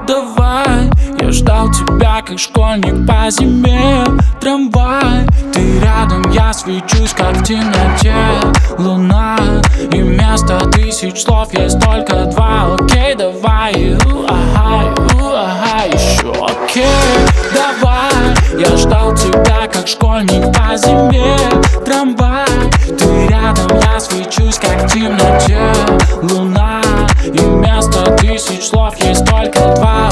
давай. Я ждал тебя, как школьник по зиме. Трамвай, ты рядом, я свечусь, как в темноте луна. И вместо тысяч слов есть только два. Окей, давай, еще окей, давай. Я ждал тебя, как школьник по зиме. Трамвай, ты рядом, я свечусь, как в темноте луна. И вместо тысяч слов есть только два.